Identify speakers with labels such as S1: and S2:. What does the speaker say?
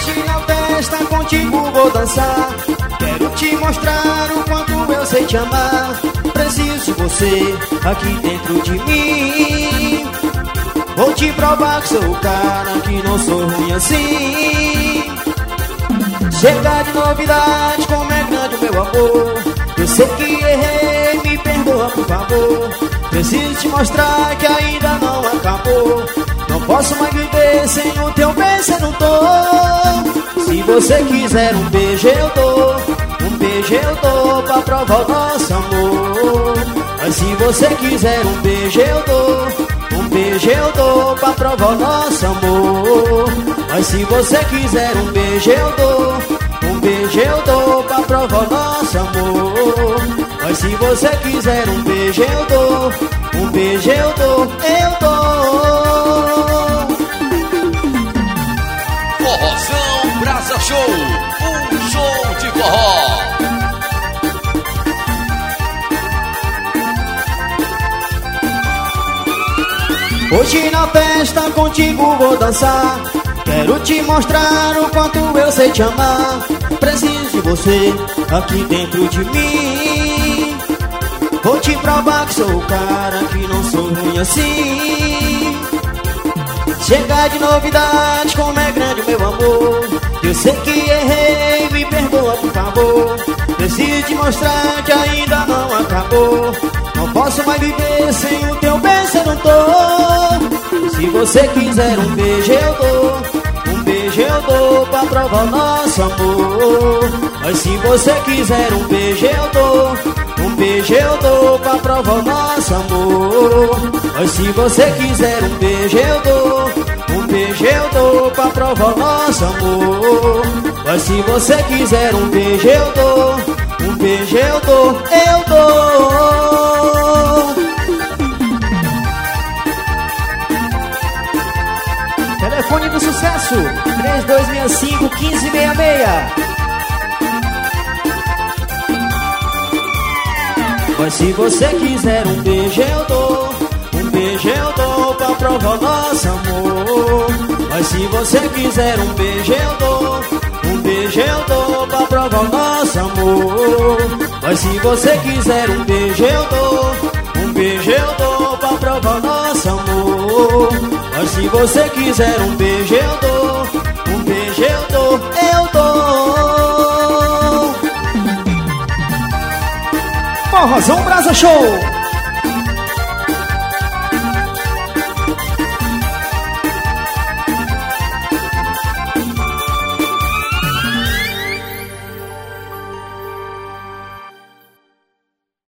S1: Hoje na festa contigo vou dançar. Quero te mostrar o quanto eu sei te amar. Preciso você aqui dentro de mim. Vou te provar que sou o cara, que não sou ruim assim. Chega de novidade, como é grande o meu amor. Eu sei que errei, me perdoa por favor. Preciso te mostrar que ainda não acabou. Não posso mais viver sem o teu beijo, eu não tô. Se você quiser um beijo eu dou. Um beijo eu dou pra provar o nosso amor. Mas se você quiser um beijo eu dou. Um beijo eu dou pra provar o nosso amor. Mas se você quiser um beijo eu dou. Um beijo eu dou pra provar o nosso amor. Mas se você quiser um beijo eu dou. Um beijo eu dou, eu dou.
S2: Forrozão Brasa Show, um show de forró.
S1: Hoje na festa contigo vou dançar. Quero te mostrar o quanto eu sei te amar. Preciso de você aqui dentro de mim. Vou te provar que sou o cara, que não sou ruim assim. Chega de novidade, como é grande o meu amor. Eu sei que errei, me perdoa por favor. Preciso te mostrar que ainda não acabou. Não posso mais viver sem o teu beijo, eu não tô. Se você quiser um beijo eu dou. Um beijo eu dou pra provar o nosso amor. Mas se você quiser um beijo eu dou. Um beijo eu dou pra provar o nosso amor. Mas se você quiser um beijo eu dou. Um beijo eu dou pra provar o nosso amor. Mas se você quiser um beijo eu dou. Um beijo eu dou, eu dou. Telefone do sucesso 3265-1566. Mas se você quiser um beijo eu dou. Um beijo eu dou pra provar o nosso amor. Mas se você quiser um beijo eu dou. Um beijo eu dou pra provar o nosso amor. Mas se você quiser um beijo eu dou. Um beijo eu dou pra provar o nosso amor. Mas se você quiser um beijo eu dou. Um beijo eu dou, eu dou. Forrozão Brasa Show.